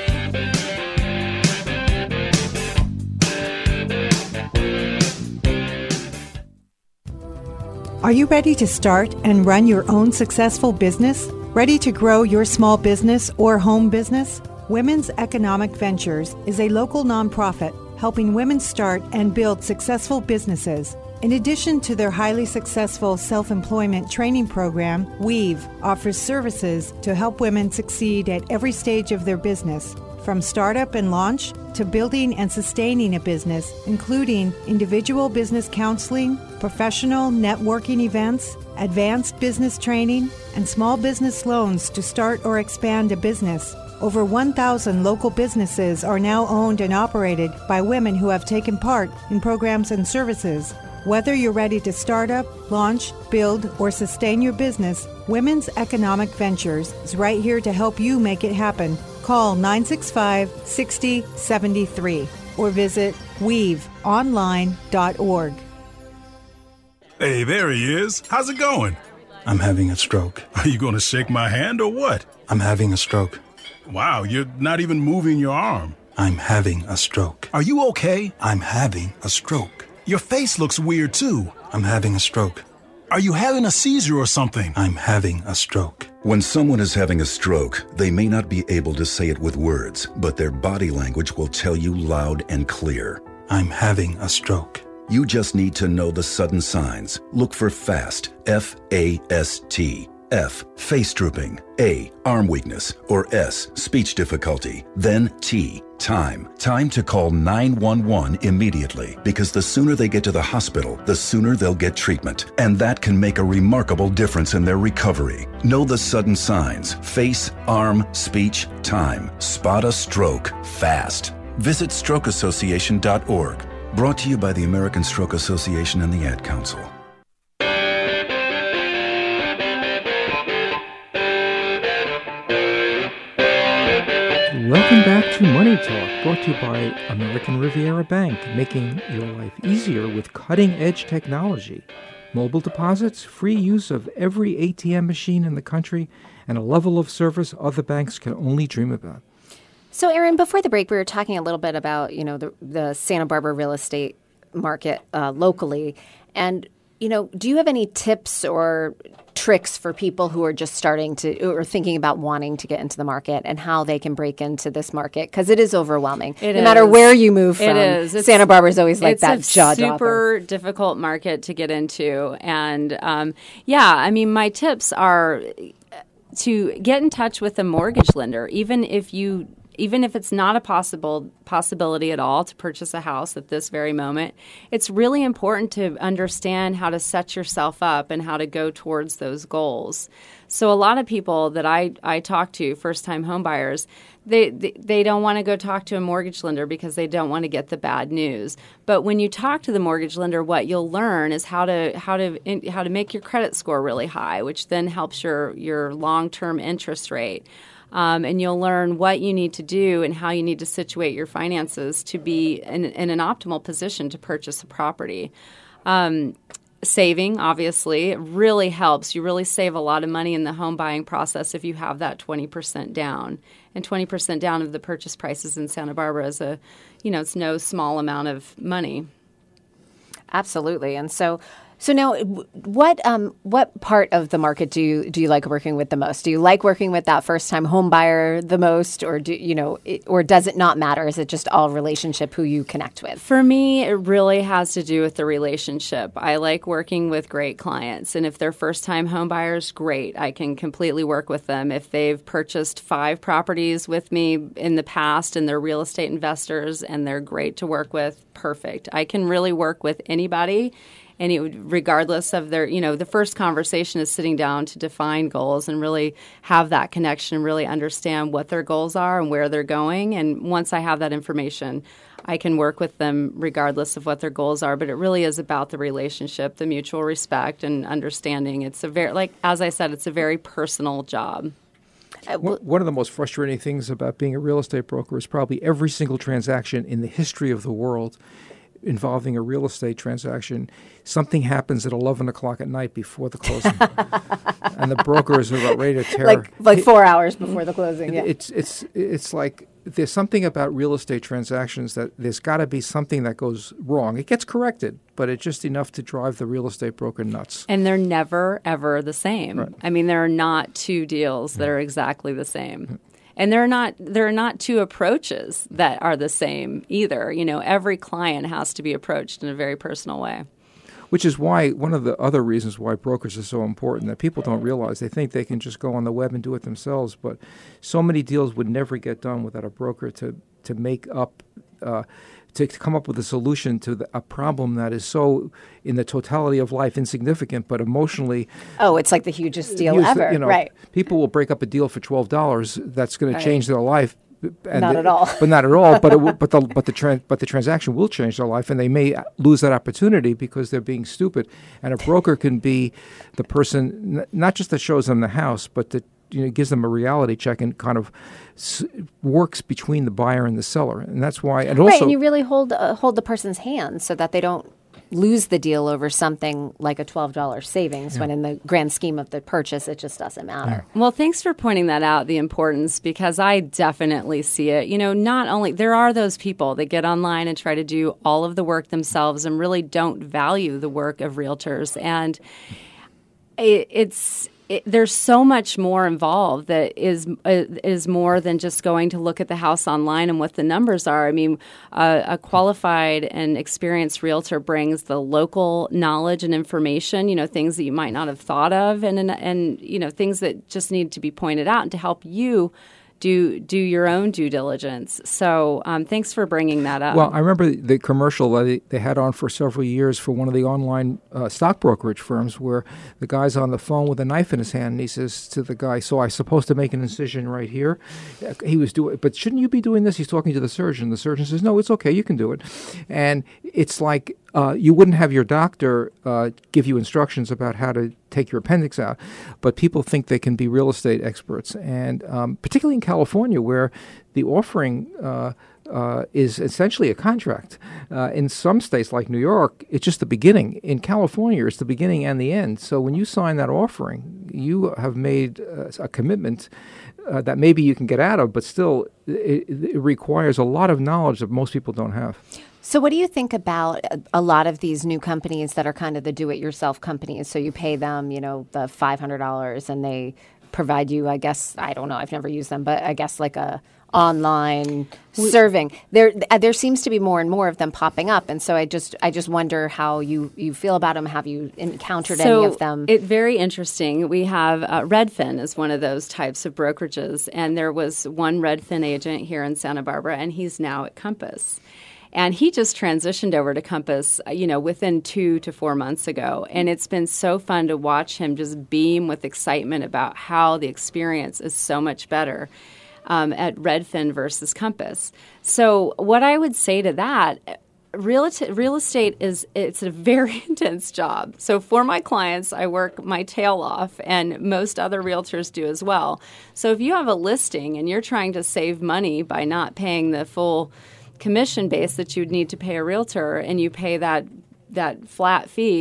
Are you ready to start and run your own successful business? Ready to grow your small business or home business? Women's Economic Ventures is a local nonprofit helping women start and build successful businesses. In addition to their highly successful self-employment training program, Weave offers services to help women succeed at every stage of their business, from startup and launch to building and sustaining a business, including individual business counseling, professional networking events, advanced business training, and small business loans to start or expand a business. Over one thousand local businesses are now owned and operated by women who have taken part in programs and services. Whether you're ready to start up, launch, build, or sustain your business, Women's Economic Ventures is right here to help you make it happen. Call nine six five, six zero seven three or visit weave online dot org. Hey, there he is. How's it going? I'm having a stroke. Are you going to shake my hand or what? I'm having a stroke. Wow, you're not even moving your arm. I'm having a stroke. Are you okay? I'm having a stroke. Your face looks weird, too. I'm having a stroke. Are you having a seizure or something? I'm having a stroke. When someone is having a stroke, they may not be able to say it with words, but their body language will tell you loud and clear. I'm having a stroke. You just need to know the sudden signs. Look for FAST, F A S T. F, face drooping. A, arm weakness. Or S, speech difficulty. Then T, time. Time to call nine one one immediately, because the sooner they get to the hospital, the sooner they'll get treatment. And that can make a remarkable difference in their recovery. Know the sudden signs. Face, arm, speech, time. Spot a stroke fast. Visit stroke association dot org. Brought to you by the American Stroke Association and the Ad Council. Welcome back to Money Talk, brought to you by American Riviera Bank, making your life easier with cutting-edge technology. Mobile deposits, free use of every A T M machine in the country, and a level of service other banks can only dream about. So, Aaron, before the break, we were talking a little bit about, you know, the, the Santa Barbara real estate market uh, locally. And, you know, do you have any tips or tricks for people who are just starting to or thinking about wanting to get into the market and how they can break into this market? Because it is overwhelming. It no is. matter where you move from, it is. It's, Santa Barbara is always like that jaw It's a super dropper. difficult market to get into. And, um, yeah, I mean, my tips are to get in touch with a mortgage lender, even if you Even if it's not a possible possibility at all to purchase a house at this very moment, it's really important to understand how to set yourself up and how to go towards those goals. So a lot of people that I, I talk to, first-time home buyers, they, they, they don't want to go talk to a mortgage lender because they don't want to get the bad news. But when you talk to the mortgage lender, what you'll learn is how to how to how to make your credit score really high, which then helps your your long-term interest rate. Um, and you'll learn what you need to do and how you need to situate your finances to be in, in an optimal position to purchase a property. Um, saving, obviously. It really helps. You really save a lot of money in the home buying process if you have that twenty percent down. And twenty percent down of the purchase prices in Santa Barbara is a, you know, it's no small amount of money. Absolutely. And so So now, what um, what part of the market do you do you like working with the most? Do you like working with that first time home buyer the most, or do you know, it, or does it not matter? Is it just all relationship who you connect with? For me, it really has to do with the relationship. I like working with great clients, and if they're first time home buyers, great. I can completely work with them. If they've purchased five properties with me in the past and they're real estate investors and they're great to work with, perfect. I can really work with anybody. And it would, regardless of their, you know, the first conversation is sitting down to define goals and really have that connection, really understand what their goals are and where they're going. And once I have that information, I can work with them regardless of what their goals are. But it really is about the relationship, the mutual respect and understanding. It's a very, like, as I said, it's a very personal job. One of the most frustrating things about being a real estate broker is probably every single transaction in the history of the world involving a real estate transaction, something happens at eleven o'clock at night before the closing. And the broker is about ready to tear. Like like four it, hours before the closing, yeah. It's, it's, it's like there's something about real estate transactions that there's got to be something that goes wrong. It gets corrected, but it's just enough to drive the real estate broker nuts. And they're never, ever the same. Right. I mean, there are not two deals that are exactly the same. And there are not there are not two approaches that are the same either. You know, every client has to be approached in a very personal way. Which is why one of the other reasons why brokers are so important that people don't realize. They think they can just go on the web and do it themselves, but so many deals would never get done without a broker to to make up uh, to, to come up with a solution to the, a problem that is so, in the totality of life, insignificant, but emotionally. Oh, it's like the hugest deal huge, ever, you know, right? People will break up a deal for twelve dollars. That's going right. to change their life. And not they, at all. But not at all. But it w- but the but the tran- but the transaction will change their life, and they may lose that opportunity because they're being stupid. And a broker can be the person n- not just that shows them the house, but that, you know, gives them a reality check and kind of s- works between the buyer and the seller. And that's why. And also, right, and you really hold uh, hold the person's hand so that they don't lose the deal over something like a twelve dollars savings, yeah. when in the grand scheme of the purchase, it just doesn't matter. Yeah. Well, thanks for pointing that out, the importance, because I definitely see it. You know, not only, there are those people that get online and try to do all of the work themselves and really don't value the work of realtors. And it, it's... It, there's so much more involved that is uh, is more than just going to look at the house online and what the numbers are. I mean, uh, a qualified and experienced realtor brings the local knowledge and information, you know, things that you might not have thought of, and and, and you know, things that just need to be pointed out and to help you do do your own due diligence. So um, thanks for bringing that up. Well, I remember the commercial that they, they had on for several years for one of the online uh, stock brokerage firms where the guy's on the phone with a knife in his hand and he says to the guy, so I'm supposed to make an incision right here? He was doing, but shouldn't you be doing this? He's talking to the surgeon. The surgeon says, no, it's okay, you can do it. And it's like uh, you wouldn't have your doctor uh, give you instructions about how to take your appendix out, but people think they can be real estate experts. And um, particularly in California, where the offering uh, uh, is essentially a contract. Uh, in some states like New York, it's just the beginning. In California, it's the beginning and the end. So when you sign that offering, you have made uh, a commitment uh, that maybe you can get out of, but still it, it requires a lot of knowledge that most people don't have. So what do you think about a lot of these new companies that are kind of the do-it-yourself companies? So you pay them, you know, the five hundred dollars and they provide you, I guess, I don't know, I've never used them, but I guess like a online serving. There there seems to be more and more of them popping up. And so I just I just wonder how you, you feel about them. Have you encountered so any of them? It's very interesting. We have uh, Redfin is one of those types of brokerages. And there was one Redfin agent here in Santa Barbara, and he's now at Compass. And he just transitioned over to Compass, you know, within two to four months ago. And it's been so fun to watch him just beam with excitement about how the experience is so much better um, at Redfin versus Compass. So what I would say to that, real, real estate is it's a very intense job. So for my clients, I work my tail off, and most other realtors do as well. So if you have a listing and you're trying to save money by not paying the full commission base that you'd need to pay a realtor, and you pay that that flat fee,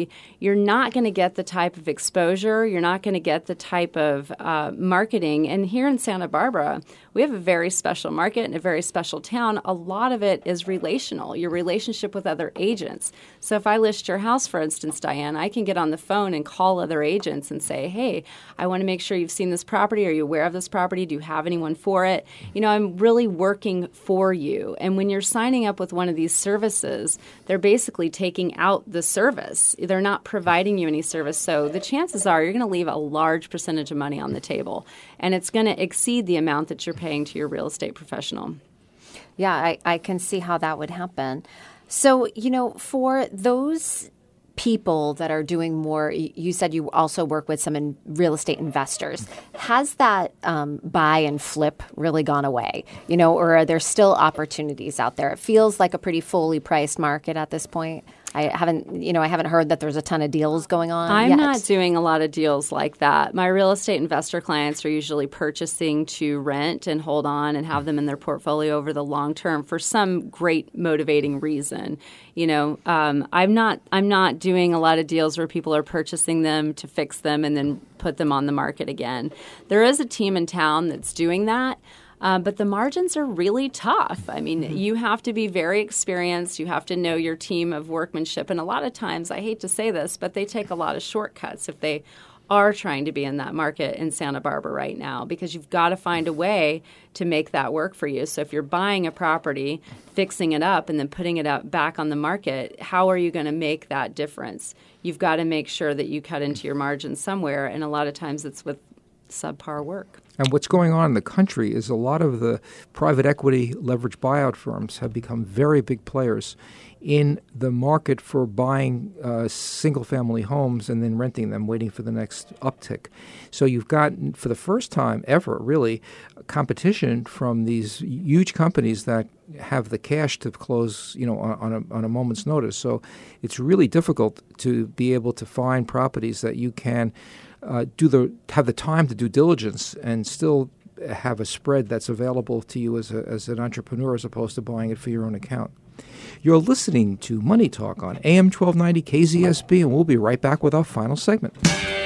you're not going to get the type of exposure. You're not going to get the type of uh, marketing. And here in Santa Barbara, we have a very special market and a very special town. A lot of it is relational, your relationship with other agents. So if I list your house, for instance, Diane, I can get on the phone and call other agents and say, hey, I want to make sure you've seen this property. Are you aware of this property? Do you have anyone for it? You know, I'm really working for you. And when you're signing up with one of these services, they're basically taking out the service. They're not providing you any service. So the chances are you're going to leave a large percentage of money on the table. And it's going to exceed the amount that you're paying to your real estate professional. Yeah, I, I can see how that would happen. So, you know, for those people that are doing more, you said you also work with some in real estate investors. Has that um, buy and flip really gone away? You know, or are there still opportunities out there? It feels like a pretty fully priced market at this point. I haven't, you know, I haven't heard that there's a ton of deals going on I'm yet. not doing a lot of deals like that. My real estate investor clients are usually purchasing to rent and hold on and have them in their portfolio over the long term for some great motivating reason. You know, um, I'm not, I'm not doing a lot of deals where people are purchasing them to fix them and then put them on the market again. There is a team in town that's doing that. Uh, but the margins are really tough. I mean, mm-hmm. you have to be very experienced. You have to know your team of workmanship. And a lot of times, I hate to say this, but they take a lot of shortcuts if they are trying to be in that market in Santa Barbara right now, because you've got to find a way to make that work for you. So if you're buying a property, fixing it up, and then putting it up back on the market, how are you going to make that difference? You've got to make sure that you cut into your margins somewhere. And a lot of times it's with subpar work. And what's going on in the country is a lot of the private equity leveraged buyout firms have become very big players in the market for buying uh, single-family homes and then renting them, waiting for the next uptick. So you've got, for the first time ever, really, competition from these huge companies that have the cash to close, you know, on, on, a, on a moment's notice. So it's really difficult to be able to find properties that you can Uh, do the have the time to do diligence and still have a spread that's available to you as a, as an entrepreneur, as opposed to buying it for your own account. You're listening to Money Talk on A M twelve ninety K Z S B, and we'll be right back with our final segment.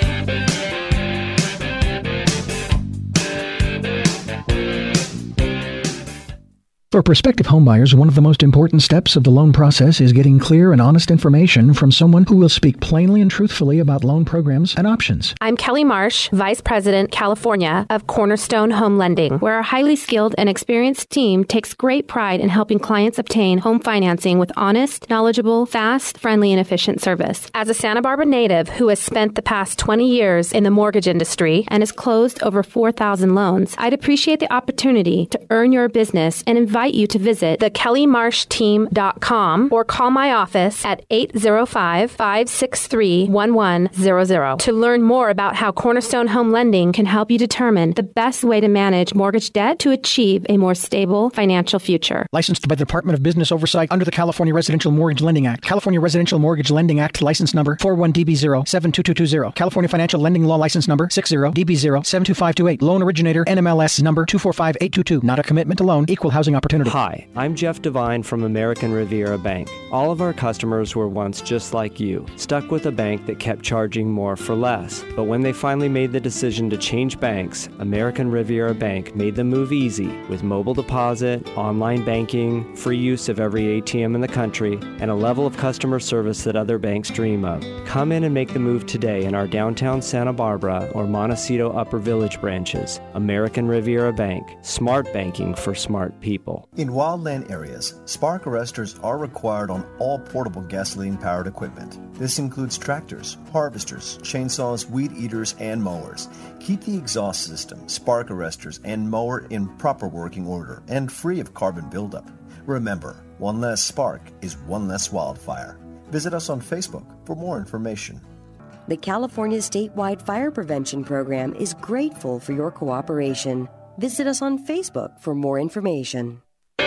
For prospective homebuyers, one of the most important steps of the loan process is getting clear and honest information from someone who will speak plainly and truthfully about loan programs and options. I'm Kelly Marsh, Vice President, California of Cornerstone Home Lending, where our highly skilled and experienced team takes great pride in helping clients obtain home financing with honest, knowledgeable, fast, friendly, and efficient service. As a Santa Barbara native who has spent the past twenty years in the mortgage industry and has closed over four thousand loans, I'd appreciate the opportunity to earn your business and invite you to visit the kelly marsh team dot com or call my office at eight zero five, five six three, one one zero zero to learn more about how Cornerstone Home Lending can help you determine the best way to manage mortgage debt to achieve a more stable financial future. Licensed by the Department of Business Oversight under the California Residential Mortgage Lending Act. California Residential Mortgage Lending Act license number four one D B zero seven two two two zero. California Financial Lending Law license number six zero D B zero seven two five two eight. Loan originator N M L S number two four five eight two two. Not a commitment to loan. Equal housing opportunity. Hi, I'm Jeff Devine from American Riviera Bank. All of our customers were once just like you, stuck with a bank that kept charging more for less. But when they finally made the decision to change banks, American Riviera Bank made the move easy with mobile deposit, online banking, free use of every A T M in the country, and a level of customer service that other banks dream of. Come in and make the move today in our downtown Santa Barbara or Montecito Upper Village branches. American Riviera Bank. Smart banking for smart people. In wildland areas, spark arresters are required on all portable gasoline-powered equipment. This includes tractors, harvesters, chainsaws, weed eaters, and mowers. Keep the exhaust system, spark arresters, and mower in proper working order and free of carbon buildup. Remember, one less spark is one less wildfire. Visit us on Facebook for more information. The California Statewide Fire Prevention Program is grateful for your cooperation. Visit us on Facebook for more information.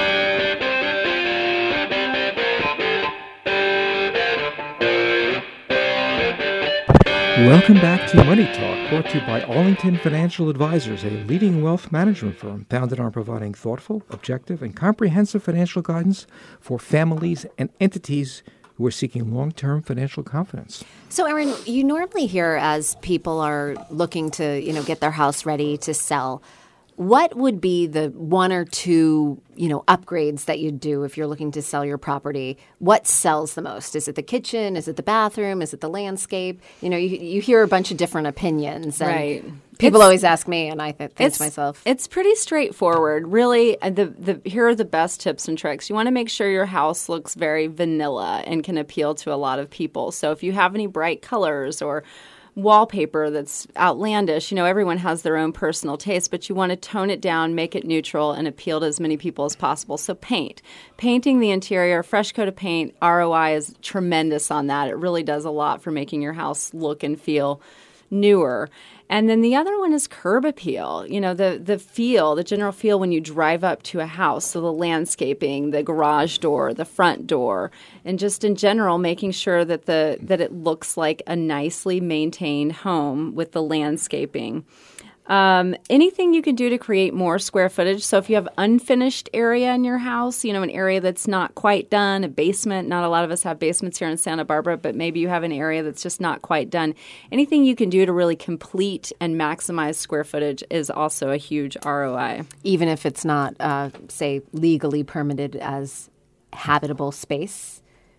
Welcome back to Money Talk, brought to you by Arlington Financial Advisors, a leading wealth management firm founded on providing thoughtful, objective, and comprehensive financial guidance for families and entities who are seeking long-term financial confidence. So, Aaron, you normally hear as people are looking to, you know, get their house ready to sell, what would be the one or two, you know, upgrades that you'd do if you're looking to sell your property? What sells the most? Is it the kitchen? Is it the bathroom? Is it the landscape? You know, you, you hear a bunch of different opinions. And right. People It's- always ask me, and I th- think It's- to myself, It's pretty straightforward. Really, uh, the, the here are the best tips and tricks. You want to make sure your house looks very vanilla and can appeal to a lot of people. So if you have any bright colors or wallpaper that's outlandish, you know, everyone has their own personal taste, but you want to tone it down, make it neutral, and appeal to as many people as possible. So paint. Painting the interior, fresh coat of paint, R O I is tremendous on that. It really does a lot for making your house look and feel newer. And then the other one is curb appeal. You know, the the feel, the general feel when you drive up to a house. So the landscaping, the garage door, the front door, and just in general making sure that the that it looks like a nicely maintained home with the landscaping. Um, anything you can do to create more square footage. So if you have unfinished area in your house, you know, an area that's not quite done, a basement, not a lot of us have basements here in Santa Barbara, but maybe you have an area that's just not quite done. Anything you can do to really complete and maximize square footage is also a huge R O I. even if it's not, uh, say, legally permitted as habitable space.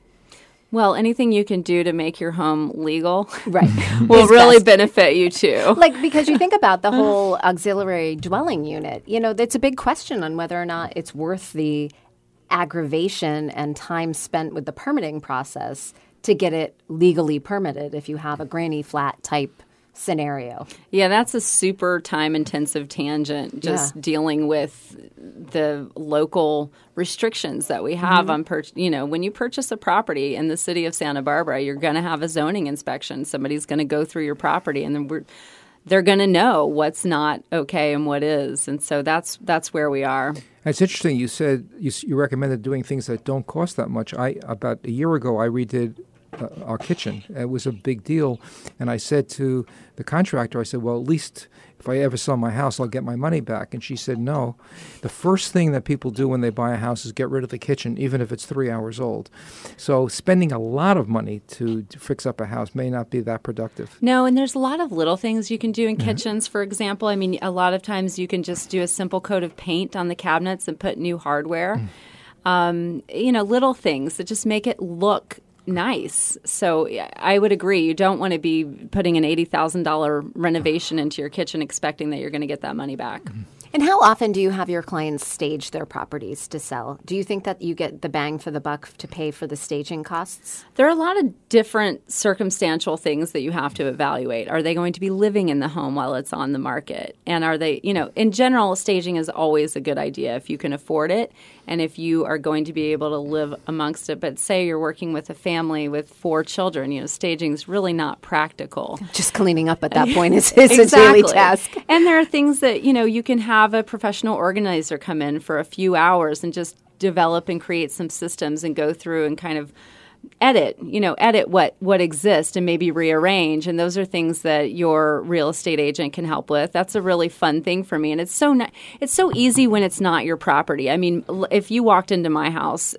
Well, anything you can do to make your home legal right. will is really best. benefit you too. Like, because you think about the whole auxiliary dwelling unit, you know, it's a big question on whether or not it's worth the aggravation and time spent with the permitting process to get it legally permitted if you have a granny flat type scenario. Yeah, that's a super time-intensive tangent, just Yeah. dealing with the local restrictions that we have Mhm. on, pur- you know, when you purchase a property in the city of Santa Barbara, you're going to have a zoning inspection. Somebody's going to go through your property, and then we're, they're going to know what's not okay and what is. And so that's that's where we are. It's interesting. You said you, s- you recommended doing things that don't cost that much. I about a year ago, I redid uh, our kitchen. It was a big deal, and I said to the contractor, I said, "Well, at least if I ever sell my house, I'll get my money back." And she said, "No. The first thing that people do when they buy a house is get rid of the kitchen, even if it's three hours old." So spending a lot of money to, to fix up a house may not be that productive. No, and there's a lot of little things you can do in kitchens, for example. I mean, a lot of times you can just do a simple coat of paint on the cabinets and put new hardware. Um, you know, little things that just make it look nice. So yeah, I would agree. You don't want to be putting an eighty thousand dollars renovation into your kitchen expecting that you're going to get that money back. And how often do you have your clients stage their properties to sell? Do you think that you get the bang for the buck to pay for the staging costs? There are a lot of different circumstantial things that you have to evaluate. Are they going to be living in the home while it's on the market? And are they, you know, in general, staging is always a good idea if you can afford it and if you are going to be able to live amongst it. But say you're working with a family with four children, you know, staging is really not practical. Just cleaning up at that point is, is exactly. a daily task. And there are things that, you know, you can have a professional organizer come in for a few hours and just develop and create some systems and go through and kind of edit, you know, edit what, what exists and maybe rearrange. And those are things that your real estate agent can help with. That's a really fun thing for me. And it's so, ni- it's so easy when it's not your property. I mean, l- if you walked into my house,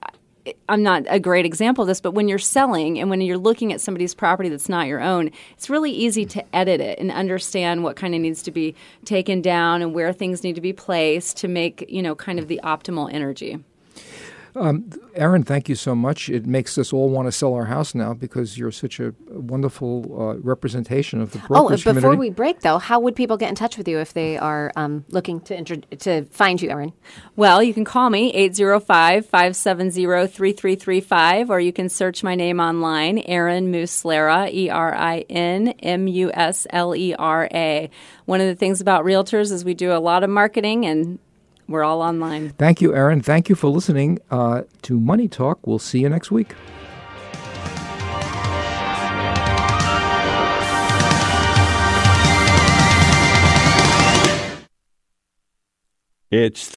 I'm not a great example of this, but when you're selling and when you're looking at somebody's property that's not your own, it's really easy to edit it and understand what kind of needs to be taken down and where things need to be placed to make, you know, kind of the optimal energy. Um, Aaron, thank you so much. It makes us all want to sell our house now because you're such a wonderful uh, representation of the Oh, brokerage before community. we break, though, how would people get in touch with you if they are um, looking to intro- to find you, Aaron? Well, you can call me, eight oh five, five seven zero, three three three five, or you can search my name online, Erin Muslera, E R I N M U S L E R A. One of the things about realtors is we do a lot of marketing, and we're all online. Thank you, Aaron. Thank you for listening uh, to Money Talk. We'll see you next week. It's